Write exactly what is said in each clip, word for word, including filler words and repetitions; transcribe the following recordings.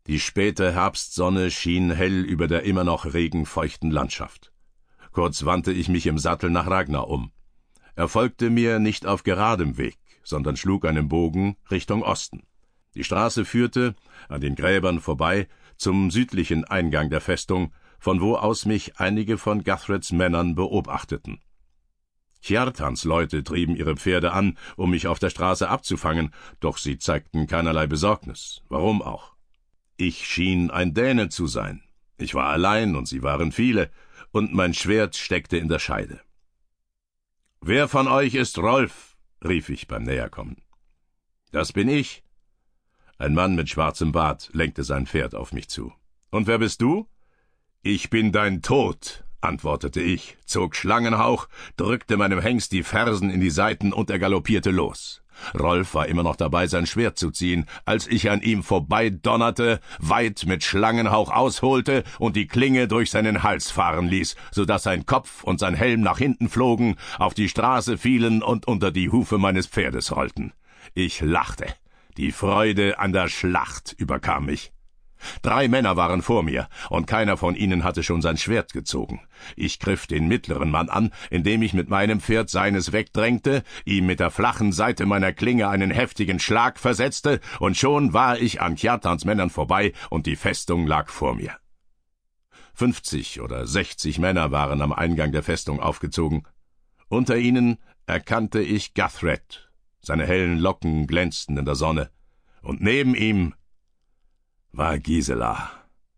Die späte Herbstsonne schien hell über der immer noch regenfeuchten Landschaft. Kurz wandte ich mich im Sattel nach Ragnar um. Er folgte mir nicht auf geradem Weg, sondern schlug einen Bogen Richtung Osten. Die Straße führte, an den Gräbern vorbei, zum südlichen Eingang der Festung, von wo aus mich einige von Guthreds Männern beobachteten. Kjartans Leute trieben ihre Pferde an, um mich auf der Straße abzufangen, doch sie zeigten keinerlei Besorgnis. Warum auch? Ich schien ein Däne zu sein. Ich war allein und sie waren viele, und mein Schwert steckte in der Scheide. »Wer von euch ist Rolf?« rief ich beim Näherkommen. »Das bin ich.« Ein Mann mit schwarzem Bart lenkte sein Pferd auf mich zu. »Und wer bist du?« »Ich bin dein Tod«, antwortete ich, zog Schlangenhauch, drückte meinem Hengst die Fersen in die Seiten und er galoppierte los. Rolf war immer noch dabei, sein Schwert zu ziehen, als ich an ihm vorbeidonnerte, weit mit Schlangenhauch ausholte und die Klinge durch seinen Hals fahren ließ, so daß sein Kopf und sein Helm nach hinten flogen, auf die Straße fielen und unter die Hufe meines Pferdes rollten. Ich lachte. Die Freude an der Schlacht überkam mich. Drei Männer waren vor mir, und keiner von ihnen hatte schon sein Schwert gezogen. Ich griff den mittleren Mann an, indem ich mit meinem Pferd seines wegdrängte, ihm mit der flachen Seite meiner Klinge einen heftigen Schlag versetzte, und schon war ich an Kjartans Männern vorbei, und die Festung lag vor mir. Fünfzig oder sechzig Männer waren am Eingang der Festung aufgezogen. Unter ihnen erkannte ich Guthred. Seine hellen Locken glänzten in der Sonne, und neben ihm war Gisela.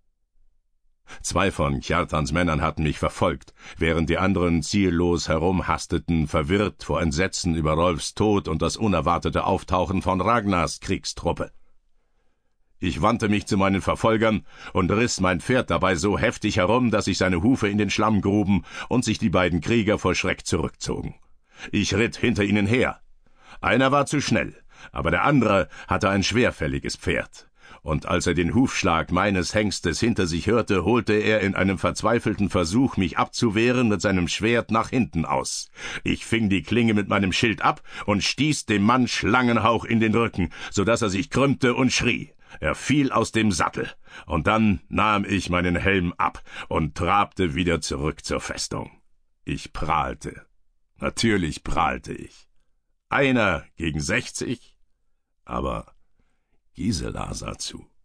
Zwei von Kjartans Männern hatten mich verfolgt, während die anderen ziellos herumhasteten, verwirrt vor Entsetzen über Rolfs Tod und das unerwartete Auftauchen von Ragnars Kriegstruppe. Ich wandte mich zu meinen Verfolgern und riss mein Pferd dabei so heftig herum, dass sich seine Hufe in den Schlamm gruben und sich die beiden Krieger vor Schreck zurückzogen. Ich ritt hinter ihnen her. Einer war zu schnell, aber der andere hatte ein schwerfälliges Pferd. Und als er den Hufschlag meines Hengstes hinter sich hörte, holte er in einem verzweifelten Versuch, mich abzuwehren, mit seinem Schwert nach hinten aus. Ich fing die Klinge mit meinem Schild ab und stieß dem Mann Schlangenhauch in den Rücken, so daß er sich krümmte und schrie. Er fiel aus dem Sattel, und dann nahm ich meinen Helm ab und trabte wieder zurück zur Festung. Ich prahlte. Natürlich prahlte ich. Einer gegen sechzig, aber Gisela sah zu.